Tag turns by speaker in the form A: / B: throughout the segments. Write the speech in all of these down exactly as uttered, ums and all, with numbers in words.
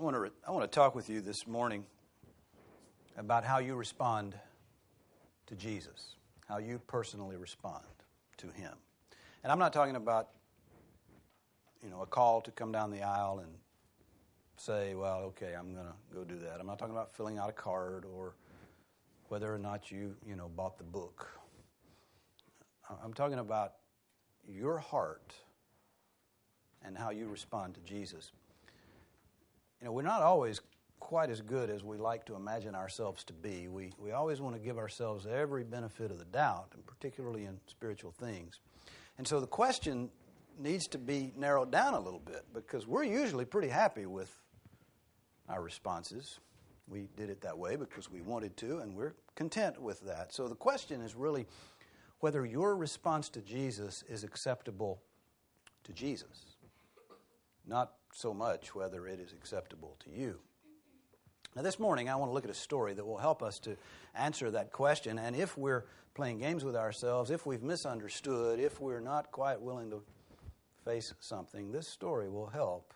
A: want to I want to talk with you this morning about how you respond to Jesus, how you personally respond to Him. And I'm not talking about, you know, a call to come down the aisle and say, well, okay, I'm going to go do that. I'm not talking about filling out a card or whether or not you, you know, bought the book. I'm talking about your heart and how you respond to Jesus. You know, we're not always quite as good as we like to imagine ourselves to be. We we always want to give ourselves every benefit of the doubt, and particularly in spiritual things. And so the question needs to be narrowed down a little bit, because we're usually pretty happy with our responses. We did it that way because we wanted to, and we're content with that. So the question is really whether your response to Jesus is acceptable to Jesus, not so much whether it is acceptable to you. Now, this morning, I want to look at a story that will help us to answer that question. And if we're playing games with ourselves, if we've misunderstood, if we're not quite willing to face something, this story will help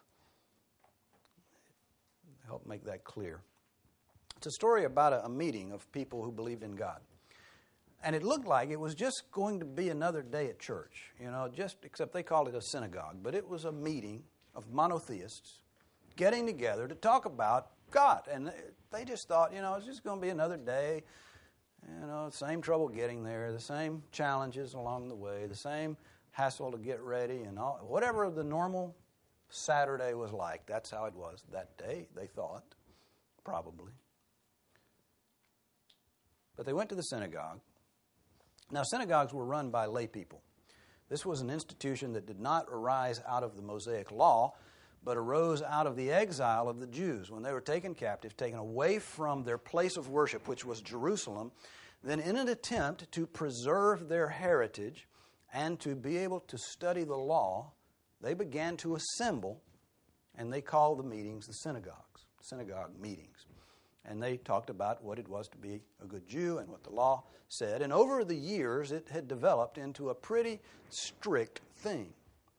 A: help make that clear. It's a story about a, a meeting of people who believed in God. And it looked like it was just going to be another day at church, you know, just except they called it a synagogue. But it was a meeting of monotheists getting together to talk about God. And they just thought, you know, it's just going to be another day, you know, same trouble getting there, the same challenges along the way, the same hassle to get ready, and all, whatever the normal Saturday was like, that's how it was that day, they thought, probably. But they went to the synagogue. Now, synagogues were run by lay people. This was an institution that did not arise out of the Mosaic Law, but arose out of the exile of the Jews when they were taken captive, taken away from their place of worship, which was Jerusalem. Then in an attempt to preserve their heritage and to be able to study the law, they began to assemble, and they called the meetings the synagogues, synagogue meetings. And they talked about what it was to be a good Jew and what the law said. And over the years, it had developed into a pretty strict thing.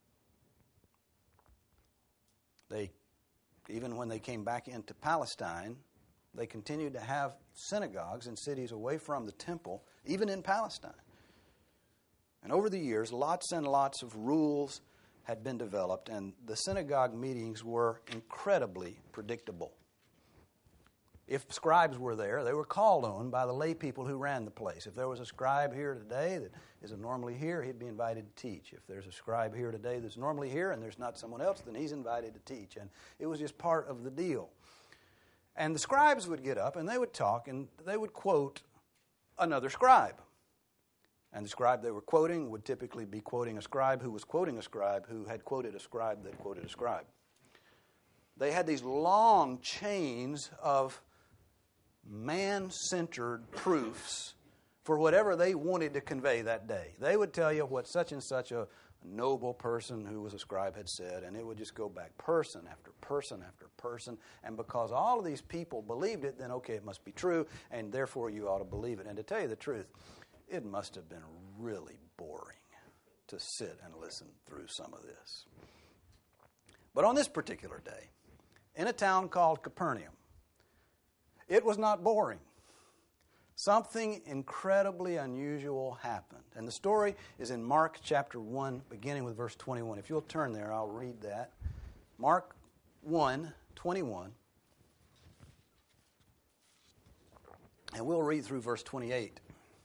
A: They, even when they came back into Palestine, they continued to have synagogues in cities away from the temple, even in Palestine. And over the years, lots and lots of rules had been developed, and the synagogue meetings were incredibly predictable. If scribes were there, they were called on by the lay people who ran the place. If there was a scribe here today that isn't normally here, he'd be invited to teach. If there's a scribe here today that's normally here and there's not someone else, then he's invited to teach. And it was just part of the deal. And the scribes would get up and they would talk and they would quote another scribe. And the scribe they were quoting would typically be quoting a scribe who was quoting a scribe who had quoted a scribe that quoted a scribe. They had these long chains of man-centered proofs for whatever they wanted to convey that day. They would tell you what such and such a noble person who was a scribe had said, and it would just go back person after person after person. And because all of these people believed it, then okay, it must be true, and therefore you ought to believe it. And to tell you the truth, it must have been really boring to sit and listen through some of this. But on this particular day, in a town called Capernaum, it was not boring. Something incredibly unusual happened. And the story is in Mark chapter one, beginning with verse twenty-one. If you'll turn there, I'll read that. Mark one, twenty-one. And we'll read through verse twenty-eight.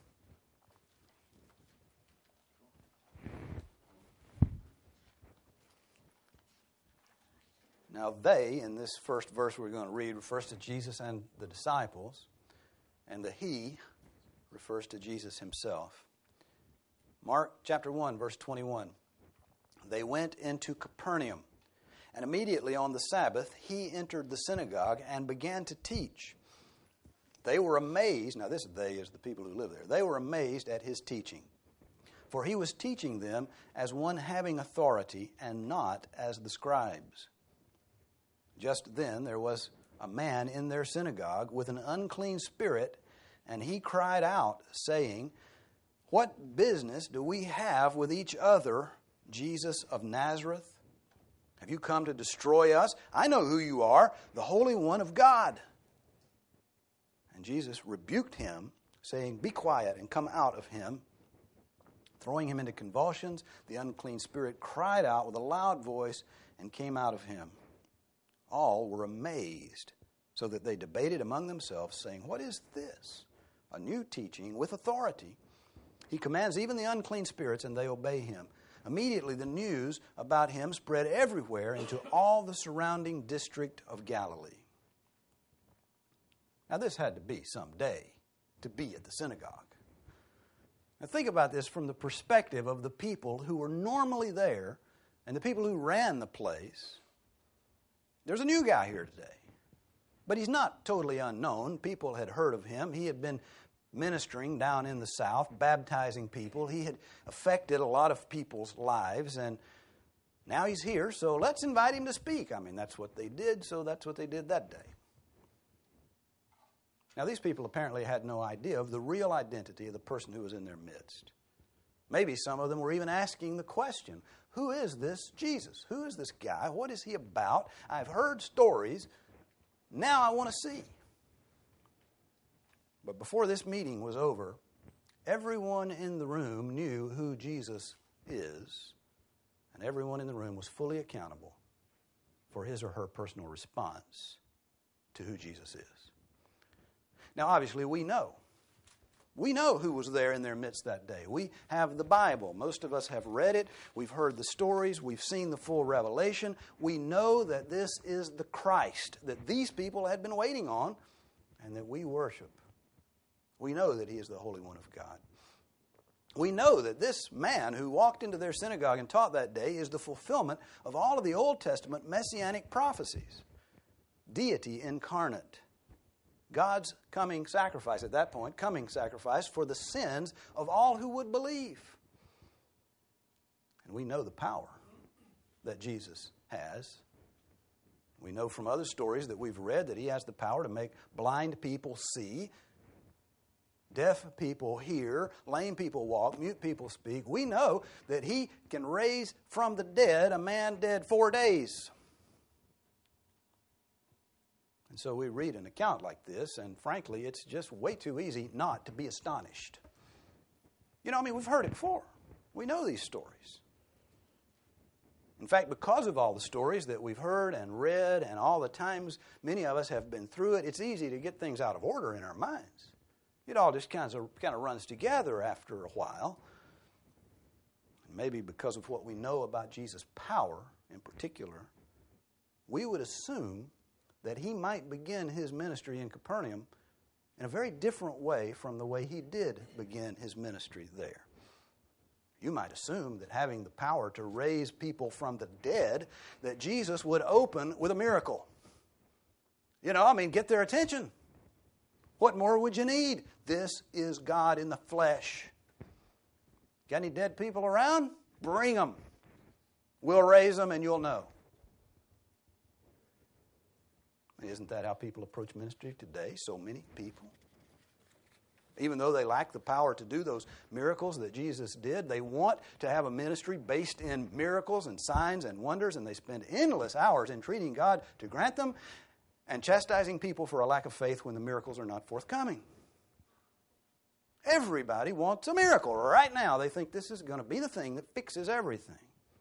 A: Now they, in this first verse we're going to read, refers to Jesus and the disciples, and the he refers to Jesus himself. Mark chapter one, verse twenty-one. They went into Capernaum, and immediately on the Sabbath he entered the synagogue and began to teach. They were amazed, now this they is the people who live there, they were amazed at his teaching. For he was teaching them as one having authority and not as the scribes. Just then there was a man in their synagogue with an unclean spirit, and he cried out, saying, "What business do we have with each other, Jesus of Nazareth? Have you come to destroy us? I know who you are, the Holy One of God. And Jesus rebuked him, saying, Be quiet and come out of him. Throwing him into convulsions, the unclean spirit cried out with a loud voice and came out of him. All were amazed, so that they debated among themselves, saying, What is this? A new teaching with authority. He commands even the unclean spirits, and they obey him. Immediately the news about him spread everywhere into all the surrounding district of Galilee. Now this had to be some day to be at the synagogue. Now think about this from the perspective of the people who were normally there and the people who ran the place. There's a new guy here today, but he's not totally unknown. People had heard of him. He had been ministering down in the South, baptizing people. He had affected a lot of people's lives, and now he's here, so let's invite him to speak. I mean, that's what they did, so that's what they did that day. Now, these people apparently had no idea of the real identity of the person who was in their midst. Maybe some of them were even asking the question, who is this Jesus? Who is this guy? What is he about? I've heard stories. Now I want to see. But before this meeting was over, everyone in the room knew who Jesus is, and everyone in the room was fully accountable for his or her personal response to who Jesus is. Now, obviously, we know. We know who was there in their midst that day. We have the Bible. Most of us have read it. We've heard the stories. We've seen the full revelation. We know that this is the Christ that these people had been waiting on and that we worship. We know that he is the Holy One of God. We know that this man who walked into their synagogue and taught that day is the fulfillment of all of the Old Testament messianic prophecies. Deity incarnate. God's coming sacrifice, at that point, coming sacrifice for the sins of all who would believe. And we know the power that Jesus has. We know from other stories that we've read that he has the power to make blind people see, deaf people hear, lame people walk, mute people speak. We know that he can raise from the dead a man dead four days. And so we read an account like this, and frankly, it's just way too easy not to be astonished. You know, I mean, we've heard it before. We know these stories. In fact, because of all the stories that we've heard and read and all the times many of us have been through it, it's easy to get things out of order in our minds. It all just kind of, kind of runs together after a while. And maybe because of what we know about Jesus' power in particular, we would assume that he might begin his ministry in Capernaum in a very different way from the way he did begin his ministry there. You might assume that having the power to raise people from the dead, that Jesus would open with a miracle. You know, I mean, get their attention. What more would you need? This is God in the flesh. Got any dead people around? Bring them. We'll raise them and you'll know. Isn't that how people approach ministry today? So many people. Even though they lack the power to do those miracles that Jesus did, they want to have a ministry based in miracles and signs and wonders, and they spend endless hours entreating God to grant them and chastising people for a lack of faith when the miracles are not forthcoming. Everybody wants a miracle. Right now, they think this is going to be the thing that fixes everything.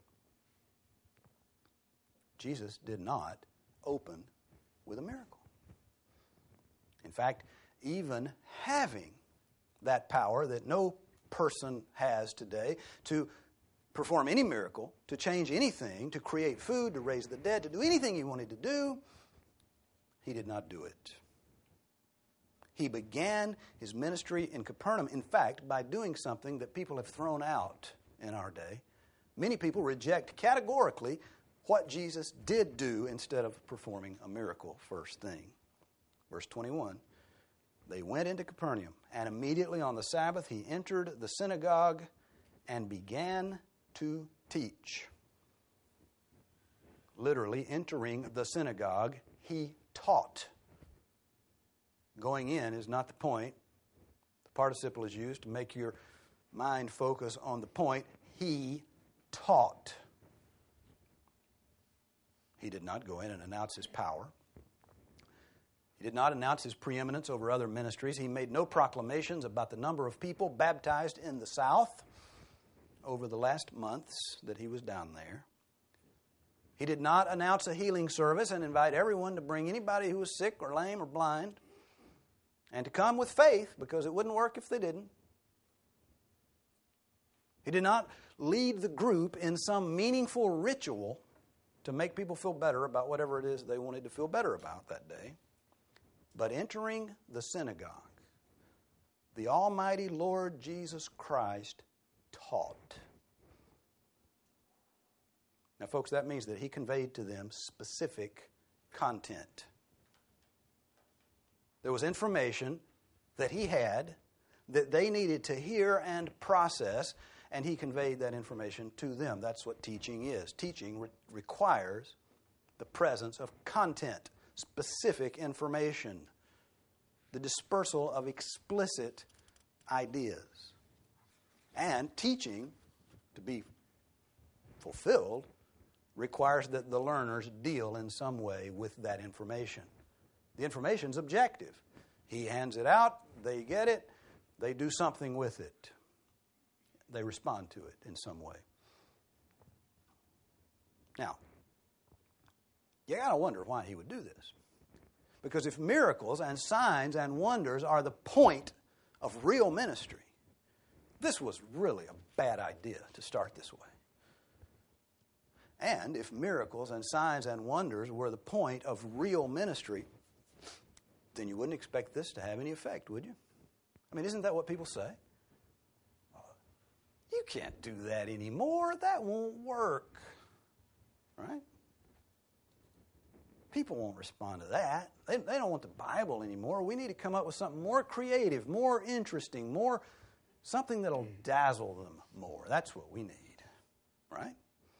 A: Jesus did not open with a miracle. In fact, even having that power that no person has today to perform any miracle, to change anything, to create food, to raise the dead, to do anything he wanted to do, he did not do it. He began his ministry in Capernaum, in fact, by doing something that people have thrown out in our day. Many people reject categorically what Jesus did do instead of performing a miracle first thing. Verse twenty-one, they went into Capernaum, and immediately on the Sabbath he entered the synagogue and began to teach. Literally, entering the synagogue, he taught. Going in is not the point. The participle is used to make your mind focus on the point. He taught. He did not go in and announce his power. He did not announce his preeminence over other ministries. He made no proclamations about the number of people baptized in the South over the last months that he was down there. He did not announce a healing service and invite everyone to bring anybody who was sick or lame or blind and to come with faith, because it wouldn't work if they didn't. He did not lead the group in some meaningful ritual to make people feel better about whatever it is they wanted to feel better about that day. But entering the synagogue, the Almighty Lord Jesus Christ taught. Now, folks, that means that he conveyed to them specific content. There was information that he had that they needed to hear and process, and he conveyed that information to them. That's what teaching is. Teaching re- requires the presence of content, specific information, the dispersal of explicit ideas. And teaching, to be fulfilled, requires that the learners deal in some way with that information. The information's objective. He hands it out, they get it, they do something with it. They respond to it in some way. Now, you got to wonder why he would do this. Because if miracles and signs and wonders are the point of real ministry, this was really a bad idea to start this way. And if miracles and signs and wonders were the point of real ministry, then you wouldn't expect this to have any effect, would you? I mean, isn't that what people say? You can't do that anymore. That won't work. Right? People won't respond to that. They, they don't want the Bible anymore. We need to come up with something more creative, more interesting, more something that'll dazzle them more. That's what we need. Right?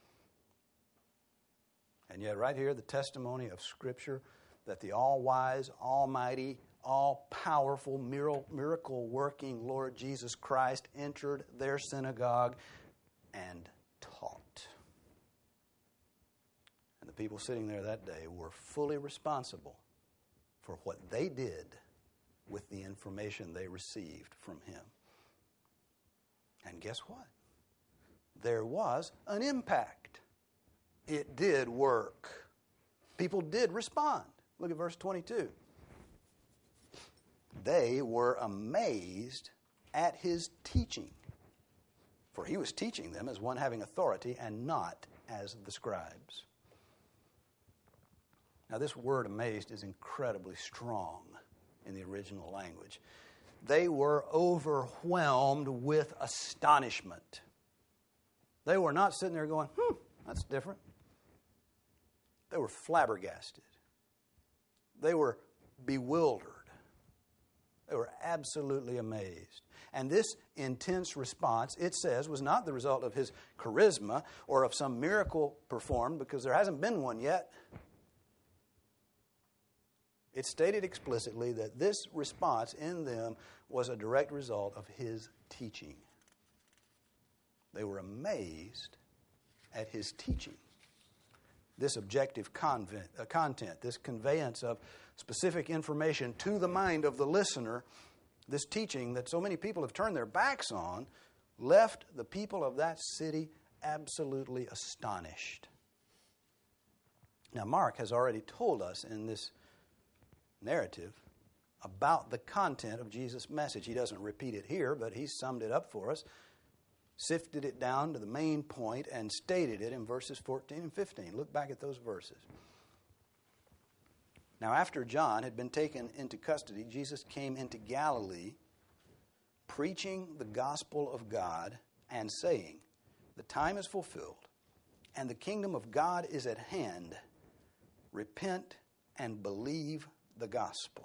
A: And yet right here, the testimony of Scripture that the all-wise, almighty, all-powerful, miracle-working Lord Jesus Christ entered their synagogue and taught. And the people sitting there that day were fully responsible for what they did with the information they received from him. And guess what? There was an impact. It did work. People did respond. Look at verse twenty-two. They were amazed at his teaching, for he was teaching them as one having authority and not as the scribes. Now, this word amazed is incredibly strong in the original language. They were overwhelmed with astonishment. They were not sitting there going, hmm, that's different. They were flabbergasted. They were bewildered. They were absolutely amazed. And this intense response, it says, was not the result of his charisma or of some miracle performed, because there hasn't been one yet. It stated explicitly that this response in them was a direct result of his teaching. They were amazed at his teaching. This objective convent, uh, content, this conveyance of specific information to the mind of the listener, this teaching that so many people have turned their backs on, left the people of that city absolutely astonished. Now, Mark has already told us in this narrative about the content of Jesus' message. He doesn't repeat it here, but he summed it up for us, sifted it down to the main point, and stated it in verses fourteen and fifteen. Look back at those verses. Now, after John had been taken into custody, Jesus came into Galilee, preaching the gospel of God and saying, "The time is fulfilled, and the kingdom of God is at hand. Repent and believe the gospel."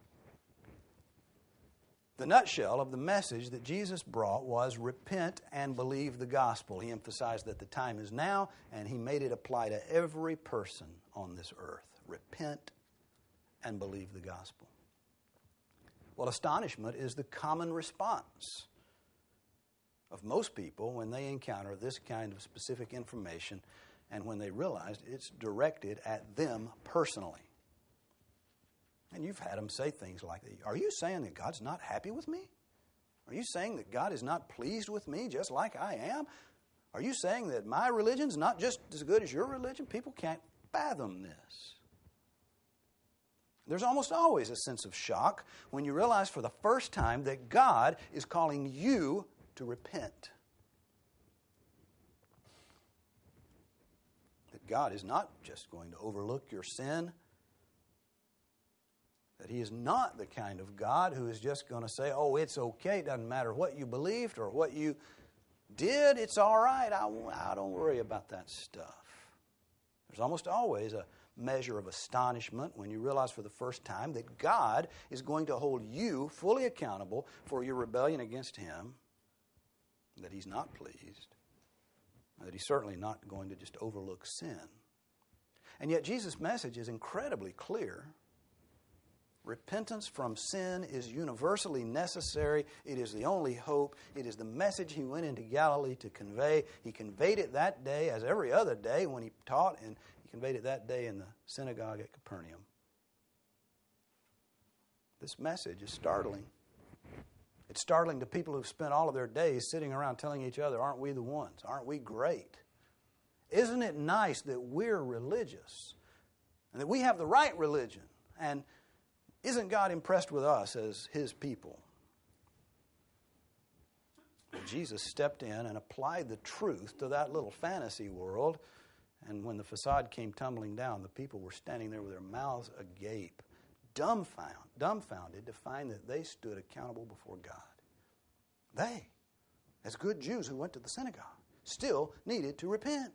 A: The nutshell of the message that Jesus brought was repent and believe the gospel. He emphasized that the time is now, and he made it apply to every person on this earth. Repent and believe the gospel. Well, astonishment is the common response of most people when they encounter this kind of specific information And when they realized it's directed at them personally. And you've had them say things like, are you saying that God's not happy with me? Are you saying that God is not pleased with me just like I am? Are you saying that my religion's not just as good as your religion? People can't fathom this. There's almost always a sense of shock when you realize for the first time that God is calling you to repent. That God is not just going to overlook your sin. That He is not the kind of God who is just going to say, oh, it's okay, it doesn't matter what you believed or what you did, it's all right, I, I don't worry about that stuff. There's almost always a measure of astonishment when you realize for the first time that God is going to hold you fully accountable for your rebellion against Him, that He's not pleased, that He's certainly not going to just overlook sin. And yet Jesus' message is incredibly clear. Repentance from sin is universally necessary. It is the only hope. It is the message He went into Galilee to convey. He conveyed it that day as every other day when He taught, and He conveyed it that day in the synagogue at Capernaum. This message is startling. It's startling to people who've spent all of their days sitting around telling each other, aren't we the ones? Aren't we great? Isn't it nice that we're religious and that we have the right religion? And isn't God impressed with us as His people? And Jesus stepped in and applied the truth to that little fantasy world. And when the facade came tumbling down, the people were standing there with their mouths agape, dumbfound, dumbfounded to find that they stood accountable before God. They, as good Jews who went to the synagogue, still needed to repent.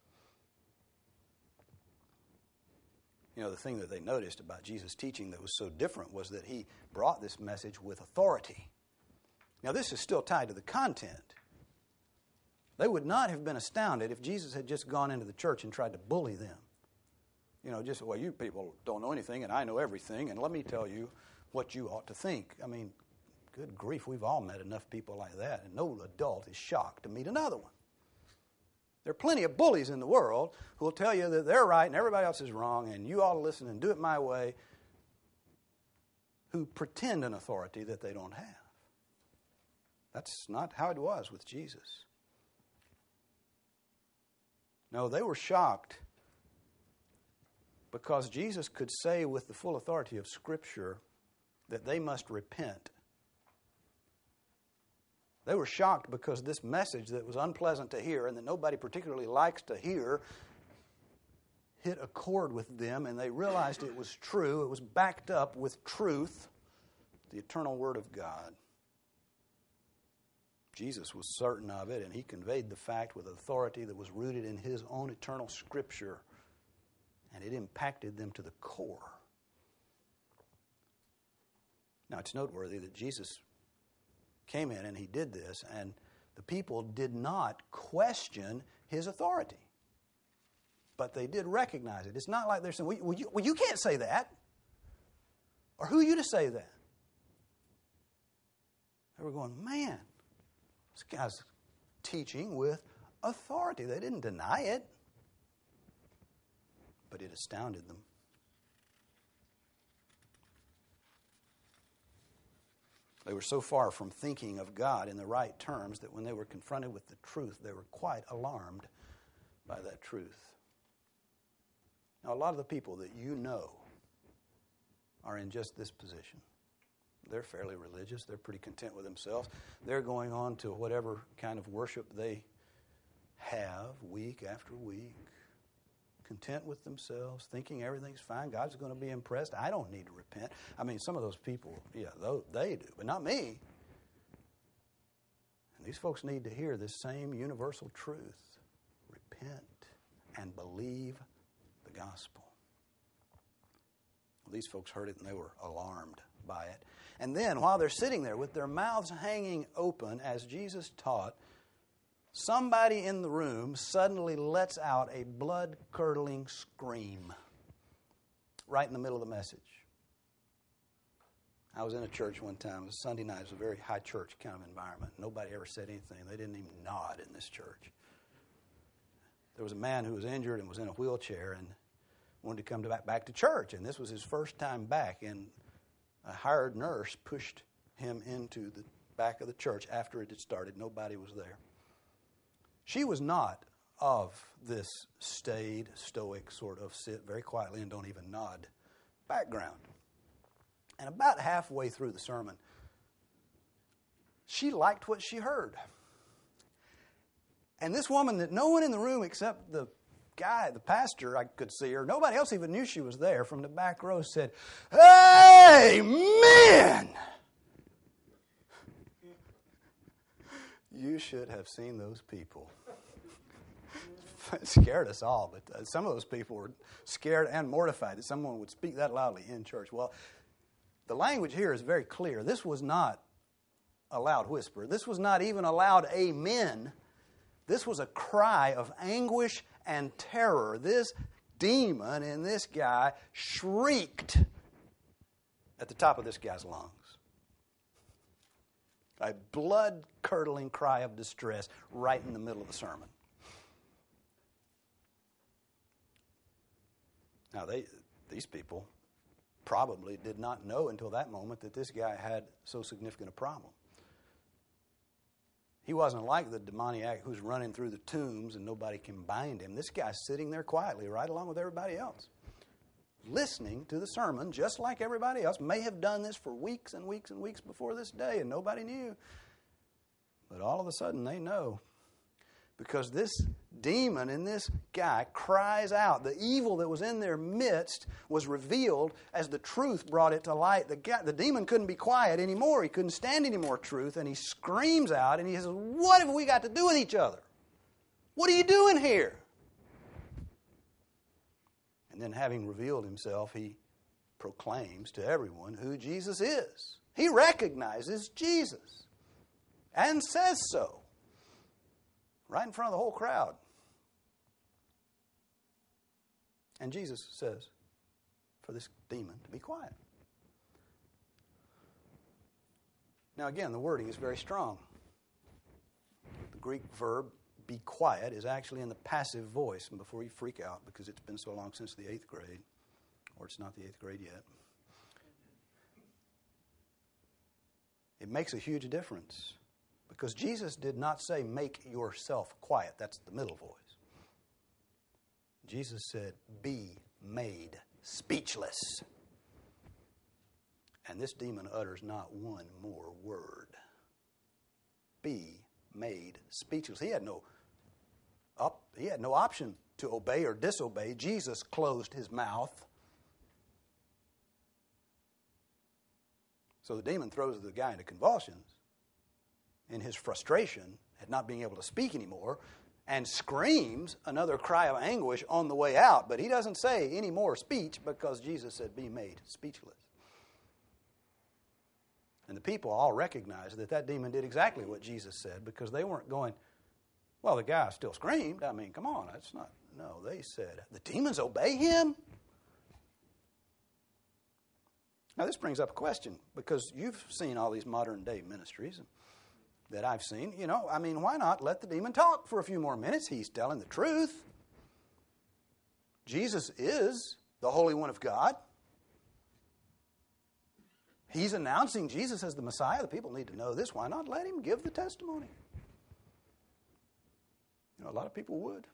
A: You know, the thing that they noticed about Jesus' teaching that was so different was that He brought this message with authority. Now, this is still tied to the content. They would not have been astounded if Jesus had just gone into the church and tried to bully them. You know, just, well, you people don't know anything and I know everything, and let me tell you what you ought to think. I mean, good grief, we've all met enough people like that, and no adult is shocked to meet another one. There are plenty of bullies in the world who will tell you that they're right and everybody else is wrong and you ought to listen and do it my way, who pretend an authority that they don't have. That's not how it was with Jesus. No, they were shocked because Jesus could say with the full authority of Scripture that they must repent. They were shocked because this message that was unpleasant to hear and that nobody particularly likes to hear hit a chord with them, and they realized it was true. It was backed up with truth, the eternal Word of God. Jesus was certain of it, and He conveyed the fact with authority that was rooted in His own eternal Scripture, and it impacted them to the core. Now, it's noteworthy that Jesus came in and He did this, and the people did not question His authority. But they did recognize it. It's not like they're saying, well, you, well, you can't say that. Or who are you to say that? They were going, man, this guy's teaching with authority. They didn't deny it, but it astounded them. They were so far from thinking of God in the right terms that when they were confronted with the truth, they were quite alarmed by that truth. Now, a lot of the people that you know are in just this position. They're fairly religious. They're pretty content with themselves. They're going on to whatever kind of worship they have week after week, content with themselves, thinking everything's fine. God's going to be impressed. I don't need to repent. I mean, some of those people, yeah, they do, but not me. And these folks need to hear this same universal truth. Repent and believe the gospel. Well, these folks heard it and they were alarmed by it. And then while they're sitting there with their mouths hanging open as Jesus taught, somebody in the room suddenly lets out a blood-curdling scream right in the middle of the message. I was in a church one time. It was Sunday night. It was a very high church kind of environment. Nobody ever said anything. They didn't even nod in this church. there was a man who was injured and was in a wheelchair and wanted to come to back, back to church. And this was his first time back. And a hired nurse pushed him into the back of the church after it had started. Nobody was there. She was not of this staid, stoic sort of sit very quietly and don't even nod background. And about halfway through the sermon, she liked what she heard. And this woman that no one in the room except the guy, the pastor, I could see her, nobody else even knew she was there, from the back row said, "Amen!" You should have seen those people. It scared us all, but uh, some of those people were scared and mortified that someone would speak that loudly in church. Well, the language here is very clear. This was not a loud whisper. This was not even a loud amen. This was a cry of anguish and terror. This demon in this guy shrieked at the top of this guy's lungs. A blood-curdling cry of distress right in the middle of the sermon. Now, they, these people probably did not know until that moment that this guy had so significant a problem. He wasn't like the demoniac who's running through the tombs and nobody can bind him. This guy's sitting there quietly right along with everybody else, listening to the sermon just like everybody else. May have done this for weeks and weeks and weeks before this day and nobody knew. But all of a sudden they know, because this demon in this guy cries out. The evil that was in their midst was revealed as the truth brought it to light. The, guy, the demon couldn't be quiet anymore. He couldn't stand any more truth. And he screams out and he says, "What have we got to do with each other? What are you doing here?" And then, having revealed himself, he proclaims to everyone who Jesus is. He recognizes Jesus and says so. Right in front of the whole crowd. And Jesus says for this demon to be quiet. Now again, the wording is very strong. The Greek verb, be quiet, is actually in the passive voice. And before you freak out, because it's been so long since the eighth grade, or it's not the eighth grade yet, it makes a huge difference. Because Jesus did not say, "Make yourself quiet." That's the middle voice. Jesus said, "Be made speechless." And this demon utters not one more word. Be made speechless. He had no up, he had no option to obey or disobey. Jesus closed his mouth. So the demon throws the guy into convulsions in his frustration at not being able to speak anymore, and screams another cry of anguish on the way out. But he doesn't say any more speech because Jesus said, "Be made speechless." And the people all recognized that that demon did exactly what Jesus said, because they weren't going, "Well, the guy still screamed. I mean, come on, that's not..." No, they said, "The demons obey him?" Now, this brings up a question, because you've seen all these modern day ministries that I've seen. You know, I mean, why not let the demon talk for a few more minutes? He's telling the truth. Jesus is the Holy One of God. He's announcing Jesus as the Messiah. The people need to know this. Why not let him give the testimony? You know, a lot of people would.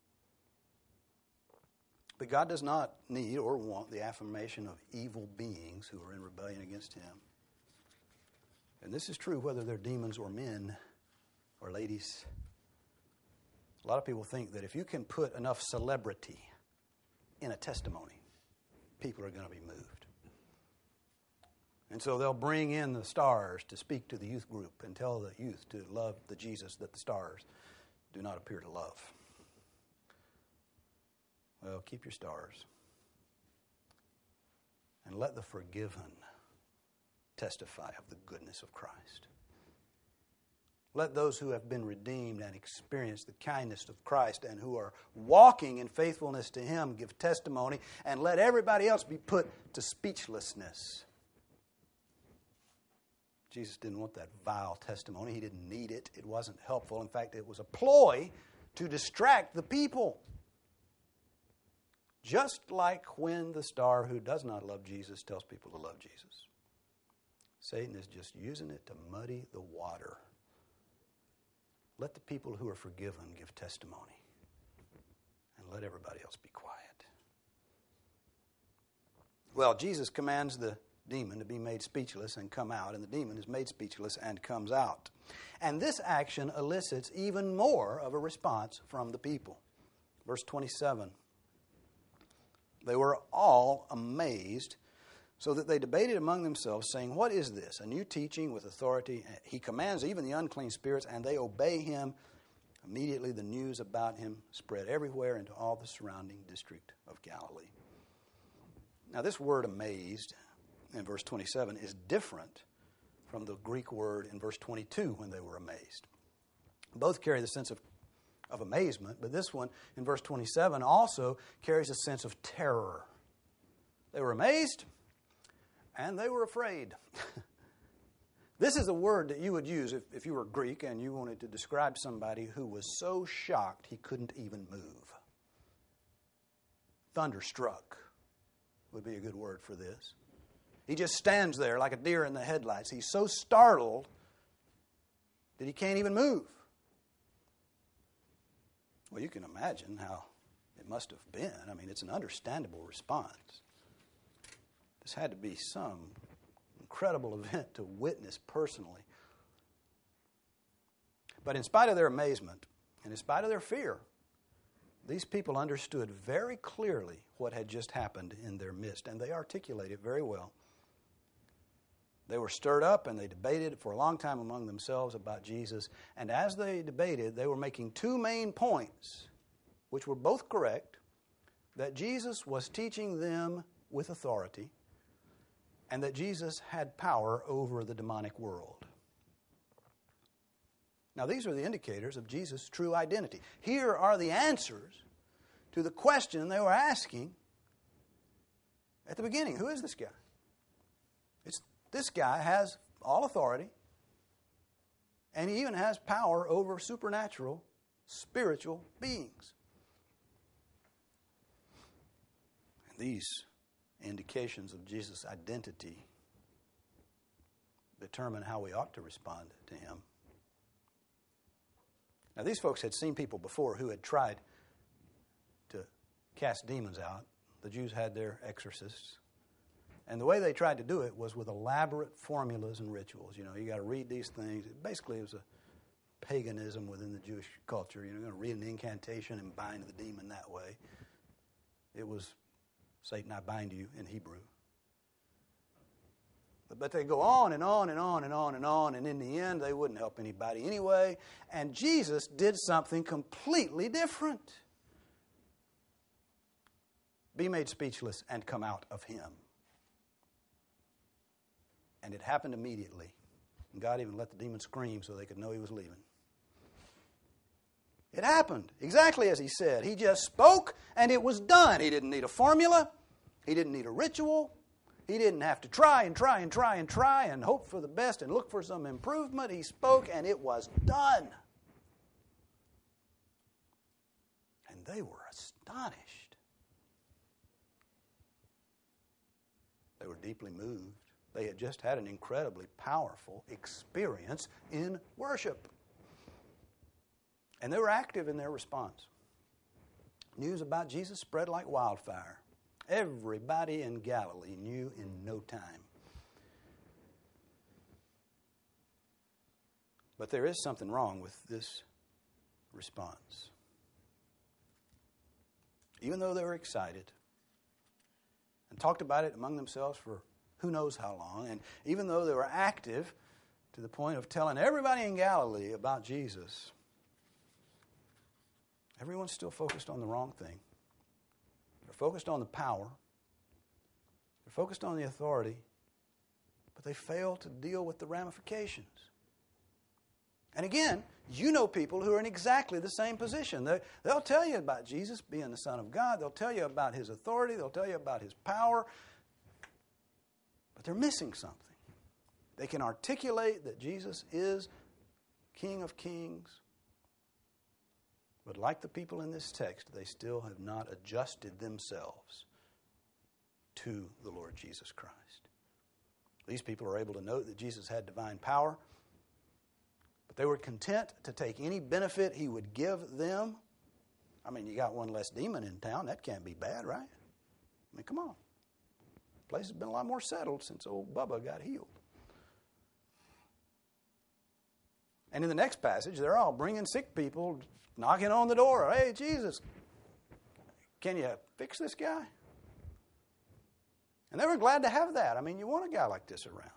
A: But God does not need or want the affirmation of evil beings who are in rebellion against him. And this is true whether they're demons or men or ladies. A lot of people think that if you can put enough celebrity in a testimony, people are going to be moved. And so they'll bring in the stars to speak to the youth group and tell the youth to love the Jesus that the stars do not appear to love. Well, keep your stars. And let the forgiven testify of the goodness of Christ. Let those who have been redeemed and experienced the kindness of Christ and who are walking in faithfulness to him give testimony, and let everybody else be put to speechlessness. Jesus didn't want that vile testimony. He didn't need it. It wasn't helpful. In fact, it was a ploy to distract the people. Just like when the star who does not love Jesus tells people to love Jesus. Satan is just using it to muddy the water. Let the people who are forgiven give testimony. And let everybody else be quiet. Well, Jesus commands the demon to be made speechless and come out, and the demon is made speechless and comes out. And this action elicits even more of a response from the people. Verse twenty-seven. They were all amazed, so that they debated among themselves, saying, "What is this? A new teaching with authority? He commands even the unclean spirits, and they obey him." Immediately the news about him spread everywhere into all the surrounding district of Galilee. Now this word amazed in verse twenty-seven is different from the Greek word in verse twenty-two when they were amazed. Both carry the sense of, of amazement, but this one in verse twenty-seven also carries a sense of terror. They were amazed and they were afraid. This is a word that you would use if, if you were Greek and you wanted to describe somebody who was so shocked he couldn't even move. Thunderstruck would be a good word for this. He just stands there like a deer in the headlights. He's so startled that he can't even move. Well, you can imagine how it must have been. I mean, it's an understandable response. This had to be some incredible event to witness personally. But in spite of their amazement and in spite of their fear, these people understood very clearly what had just happened in their midst, and they articulated it very well. They were stirred up and they debated for a long time among themselves about Jesus. And as they debated, they were making two main points, which were both correct, that Jesus was teaching them with authority and that Jesus had power over the demonic world. Now, these are the indicators of Jesus' true identity. Here are the answers to the question they were asking at the beginning. Who is this guy? It's This guy has all authority, and he even has power over supernatural, spiritual beings. And these indications of Jesus' identity determine how we ought to respond to him. Now, these folks had seen people before who had tried to cast demons out. The Jews had their exorcists. And the way they tried to do it was with elaborate formulas and rituals. You know, you got to read these things. Basically, it was a paganism within the Jewish culture. You know, you're going to read an incantation and bind the demon that way. It was, Satan, I bind you in Hebrew. But they go on and on and on and on and on, and in the end, they wouldn't help anybody anyway. And Jesus did something completely different. Be made speechless and come out of him. And it happened immediately. And God even let the demon scream so they could know he was leaving. It happened exactly as he said. He just spoke and it was done. He didn't need a formula. He didn't need a ritual. He didn't have to try and try and try and try and hope for the best and look for some improvement. He spoke and it was done. And they were astonished. They were deeply moved. They had just had an incredibly powerful experience in worship. And they were active in their response. News about Jesus spread like wildfire. Everybody in Galilee knew in no time. But there is something wrong with this response. Even though they were excited and talked about it among themselves for who knows how long, and even though they were active to the point of telling everybody in Galilee about Jesus, everyone's still focused on the wrong thing. They're focused on the power. They're focused on the authority, but they fail to deal with the ramifications. And again, you know people who are in exactly the same position. They, they'll tell you about Jesus being the Son of God. They'll tell you about his authority. They'll tell you about his power. But they're missing something. They can articulate that Jesus is King of Kings, But like the people in this text, they still have not adjusted themselves to the Lord Jesus Christ. These people are able to note that Jesus had divine power, but they were content to take any benefit he would give them. I mean, you got one less demon in town. That can't be bad, right? I mean, come on. The place has been a lot more settled since old Bubba got healed. And in the next passage, they're all bringing sick people, knocking on the door. Hey, Jesus, can you fix this guy? And they were glad to have that. I mean, you want a guy like this around.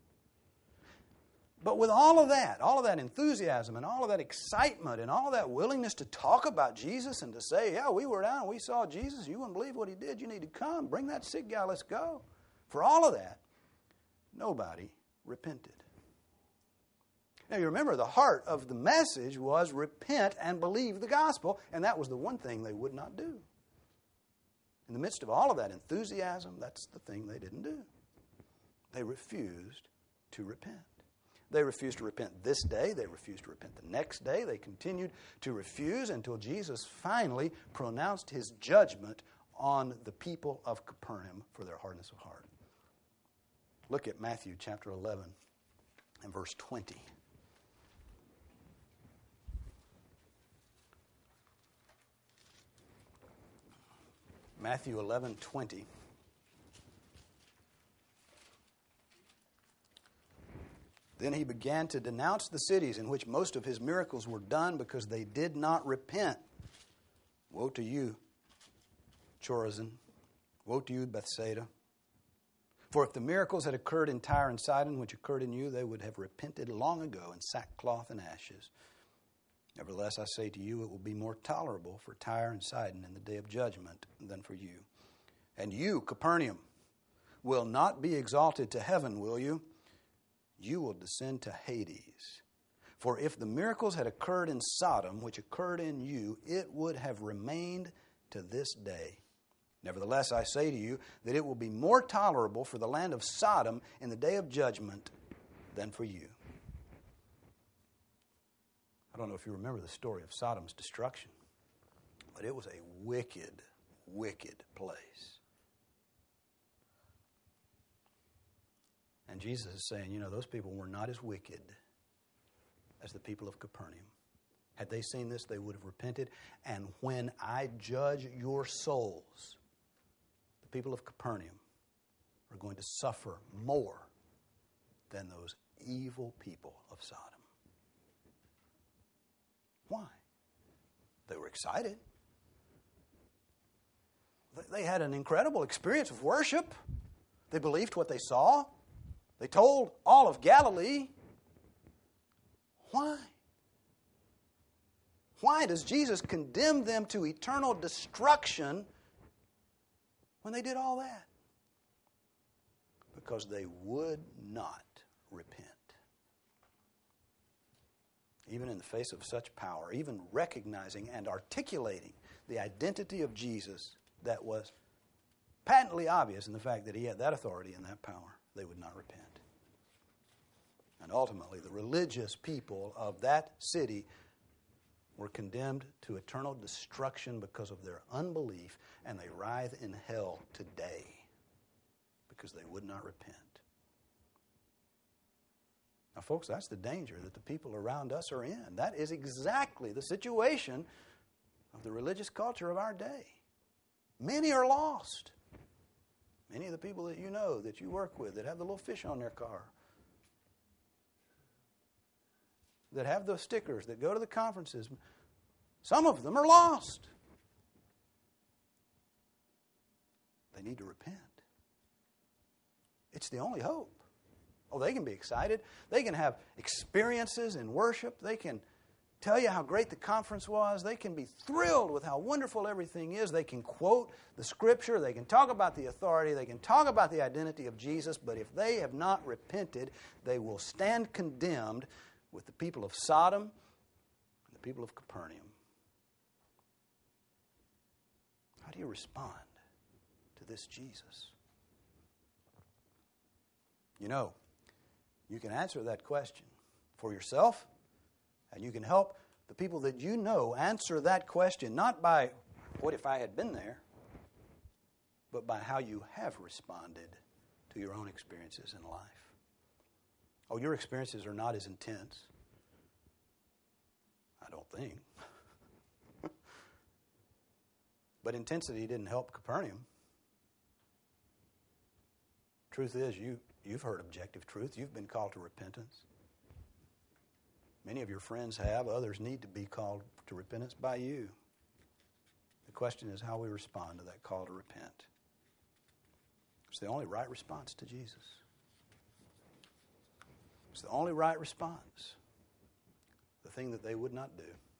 A: But with all of that, all of that enthusiasm and all of that excitement and all of that willingness to talk about Jesus and to say, yeah, we were down and we saw Jesus. You wouldn't believe what he did. You need to come. Bring that sick guy. Let's go. For all of that, nobody repented. Now, you remember, the heart of the message was repent and believe the gospel, and that was the one thing they would not do. In the midst of all of that enthusiasm, that's the thing they didn't do. They refused to repent. They refused to repent this day. They refused to repent the next day. They continued to refuse until Jesus finally pronounced his judgment on the people of Capernaum for their hardness of heart. Look at Matthew chapter eleven and verse twenty. Matthew eleven twenty. Then he began to denounce the cities in which most of his miracles were done because they did not repent. Woe to you, Chorazin. Woe to you, Bethsaida. For if the miracles had occurred in Tyre and Sidon, which occurred in you, they would have repented long ago in sackcloth and ashes. Nevertheless, I say to you, it will be more tolerable for Tyre and Sidon in the day of judgment than for you. And you, Capernaum, will not be exalted to heaven, will you? You will descend to Hades. For if the miracles had occurred in Sodom, which occurred in you, it would have remained to this day. Nevertheless, I say to you that it will be more tolerable for the land of Sodom in the day of judgment than for you. I don't know if you remember the story of Sodom's destruction, but it was a wicked, wicked place. And Jesus is saying, you know, those people were not as wicked as the people of Capernaum. Had they seen this, they would have repented. And when I judge your souls, the people of Capernaum are going to suffer more than those evil people of Sodom. Why? They were excited. They had an incredible experience of worship. They believed what they saw. They told all of Galilee. Why? Why does Jesus condemn them to eternal destruction when they did all that? Because they would not repent. Even in the face of such power, even recognizing and articulating the identity of Jesus that was patently obvious in the fact that he had that authority and that power, they would not repent. And ultimately, the religious people of that city were condemned to eternal destruction because of their unbelief, and they writhe in hell today because they would not repent. Now, folks, that's the danger that the people around us are in. That is exactly the situation of the religious culture of our day. Many are lost. Many of the people that you know, that you work with, that have the little fish on their car, that have those stickers, that go to the conferences, some of them are lost. They need to repent. It's the only hope. Oh, they can be excited. They can have experiences in worship. They can tell you how great the conference was. They can be thrilled with how wonderful everything is. They can quote the Scripture. They can talk about the authority. They can talk about the identity of Jesus. But if they have not repented, they will stand condemned with the people of Sodom and the people of Capernaum. How do you respond to this Jesus? You know, you can answer that question for yourself, and you can help The people that you know answer that question not by, what if I had been there, but by how you have responded to your own experiences in life. Oh, your experiences are not as intense. I don't think. But intensity didn't help Capernaum. Truth is, you, you've heard objective truth. You've been called to repentance. Many of your friends have. Others need to be called to repentance by you. The question is how we respond to that call to repent. It's the only right response to Jesus. It's the only right response. The thing that they would not do.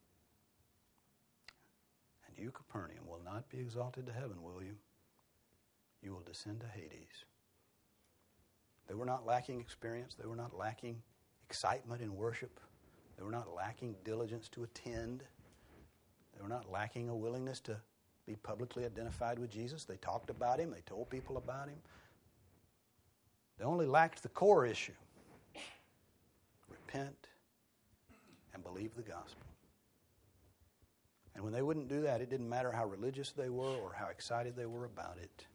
A: And you, Capernaum, will not be exalted to heaven, will you? You will descend to Hades. They were not lacking experience. They were not lacking excitement in worship. They were not lacking diligence to attend. They were not lacking a willingness to be publicly identified with Jesus. They talked about Him. They told people about Him. They only lacked the core issue. Repent and believe the gospel. And when they wouldn't do that, it didn't matter how religious they were or how excited they were about it.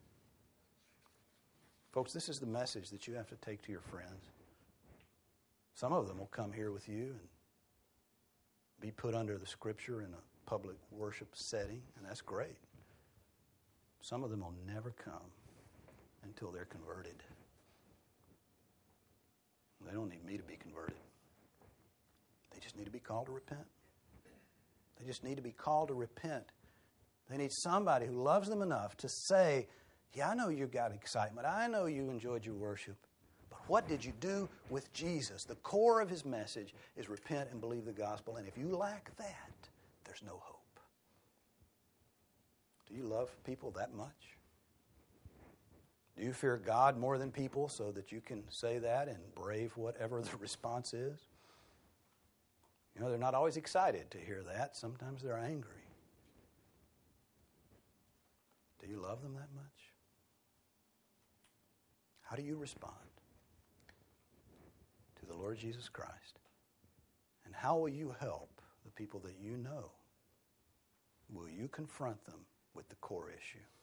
A: Folks, this is the message that you have to take to your friends. Some of them will come here with you and be put under the Scripture in a public worship setting, and that's great. Some of them will never come until they're converted. They don't need me to be converted. They just need to be called to repent. They just need to be called to repent. They need somebody who loves them enough to say, yeah, I know you got excitement. I know you enjoyed your worship. But what did you do with Jesus? The core of His message is repent and believe the gospel. And if you lack that, there's no hope. Do you love people that much? Do you fear God more than people so that you can say that and brave whatever the response is? You know, they're not always excited to hear that. Sometimes they're angry. Do you love them that much? How do you respond to the Lord Jesus Christ? And how will you help the people that you know? Will you confront them with the core issue?